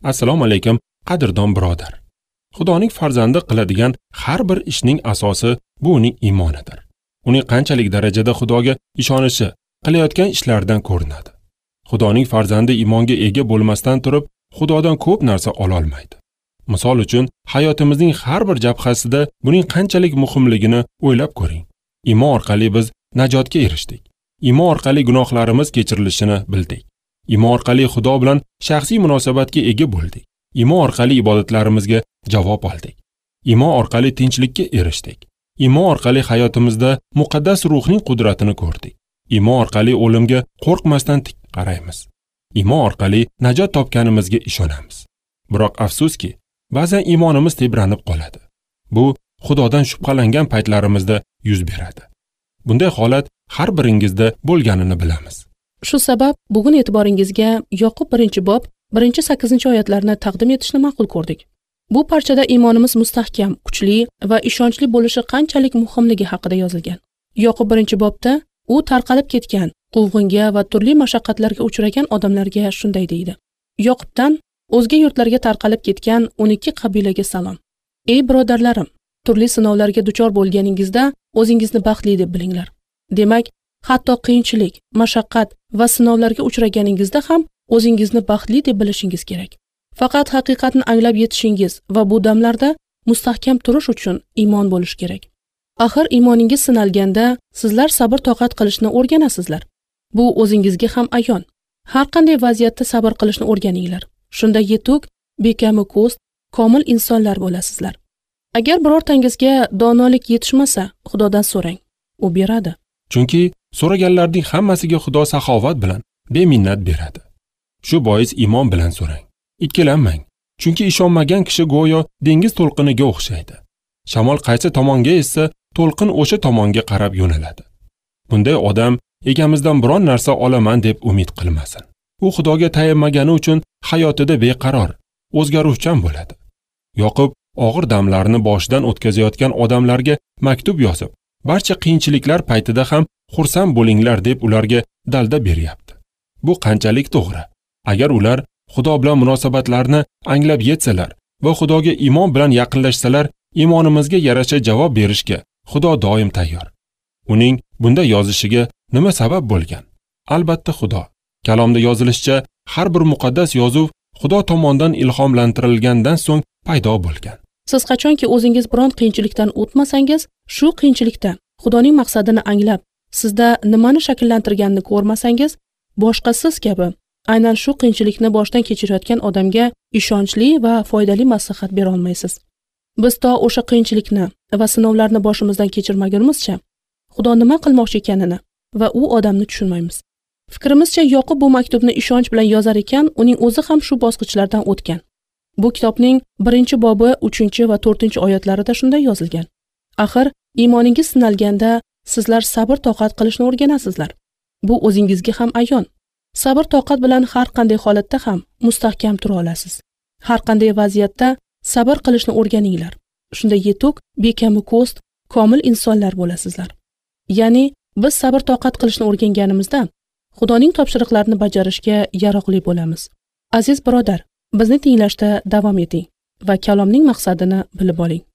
Assalomu alaykum, qadrdon birodar. Xudoning farzandi qiladigan har bir ishning asosi bu uning iymonidir. Uning qanchalik darajada Xudoga ishonishi qilayotgan ishlaridan ko'rinadi. Xudoning farzandi iymonga ega bo'lmasdan turib, Xudodan ko'p narsa ola olmaydi. Misol uchun, hayotimizning har bir jabhasida buning qanchalik muhimligini o'ylab ko'ring. Iymon orqali biz najotga erishdik. Iymon orqali gunohlarimiz kechirilishini bildik. Iymon orqali Xudo bilan shaxsiy munosabatga ega bo'ldik. Iymon orqali ibodatlarimizga javob oldik. Iymon orqali tinchlikka erishdik. Iymon orqali hayotimizda muqaddas ruhning qudratini ko'rdik. Iymon orqali o'limga qo'rqmasdan tik qaraymiz. Iymon orqali najot topganimizga ishonamiz. Biroq afsuski, ba'zan iymonimiz tebranib qoladi. Bu Xudodan shubhalangan paytlarimizda yuz beradi. Bunday holat har biringizda bo'lganini bilamiz. Shu sabab bugun e'tiboringizga Yoqub 1-bob 1-8 oyatlarni taqdim etishni ma'qul ko'rdik. Bu parchada iymonimiz mustahkam, kuchli va ishonchli bo'lishi qanchalik muhimligi haqida yozilgan. Yoqub 1-bobda u tarqalib ketgan, quvg'inga va turli mashaqqatlarga uchragan odamlarga shunday deydi. Yoqubdan o'zga yurtlarga tarqalib ketgan 12 qabilaga salom. Ey birodarlarim, turli sinovlarga duchor bo'lganingizda o'zingizni baxtli deb bilinglar. Demak, hatto qiyinchilik, mashaqqat va sinovlarga uchraganingizda ham o'zingizni baxtli deb bilishingiz kerak. Faqat haqiqatni anglab yetishingiz va bu damlarda mustahkam turish uchun iymon bo'lish kerak. Axir iymoningiz sinalganda sizlar sabr-toqat qilishni o'rganasizlar. Bu o'zingizga ham ayon. Har qanday vaziyatda sabr qilishni o'rganinglar. Shunda yetuk, bekami ko'st, komil insonlar bo'lasizlar. Agar birortangizga donolik yetishmasa, Xudodan so'rang. U beradi. Chunki so'raganlarning hammasiga Xudo saxovat bilan beminnat beradi. Shu bois iymon bilan so'rang. Ikkilanmang. Chunki ishonmagan kishi go'yo dengiz to'lqiniga o'xshaydi. Shamol qaysi tomonga essa, to'lqin o'sha tomonga qarab yo'naladi. Bunday odam egamizdan biron narsa olaman deb umid qilmasin. U Xudoga tayanmagani uchun hayotida beqaror, o'zgaruvchan bo'ladi. Yoqub og'ir damlarni boshidan o'tkazayotgan odamlarga maktub yozib, barcha qiyinchiliklar paytida ham xursand bo'linglar deb ularga dalda beryapti. Bu qanchalik to'g'ri? Agar ular Xudo bilan munosabatlarni anglab yetsalar va Xudoga iymon bilan yaqinlashsalar, iymonimizga yarasha javob berishga Xudo doim tayyor. Uning bunda yozishiga nima sabab bo'lgan? Albatta Xudo. Kalomda yozilishicha, har bir muqaddas yozuv Xudo tomonidan ilhomlantirilgandan so'ng paydo bo'lgan. Siz qachonki o'zingiz biron qiyinchilikdan o'tmasangiz, shu qiyinchilikda Xudoning maqsadini anglab, sizda nimani shakllantirganini ko'rmasangiz, boshqa siz kabi aynan shu qiyinchilikni boshdan kechirayotgan odamga ishonchli va foydali maslahat bera olmaysiz. Biz to o'sha qiyinchilikni va sinovlarni boshimizdan kechirmagunimizcha, Xudo nima qilmoqchi ekanini va u odamni tushunmaymiz. Fikrimizcha Yoqub bu maktubni ishonch bilan yozar ekan, uning o'zi ham shu bosqichlardan o'tgan. Bu kitobning 1-bobi 3 va 4 oyatlarida shunday yozilgan. Axir iymoningiz sinalganda sizlar sabr-toqat qilishni o'rganasizlar. Bu o'zingizga ham ayon. Sabr-toqat bilan har qanday holatda ham mustahkam tura olasiz. Har qanday vaziyatda sabr qilishni o'rganinglar. Shunda yetuk, bekami ko'st, komil insonlar bo'lasizlar. Ya'ni biz sabr-toqat qilishni o'rganganimizda Xudoning topshiriqlarini bajarishga yaroqli bo'lamiz. Aziz birodar, bizni tinglashda davom eting va kalomning maqsadini bilib oling.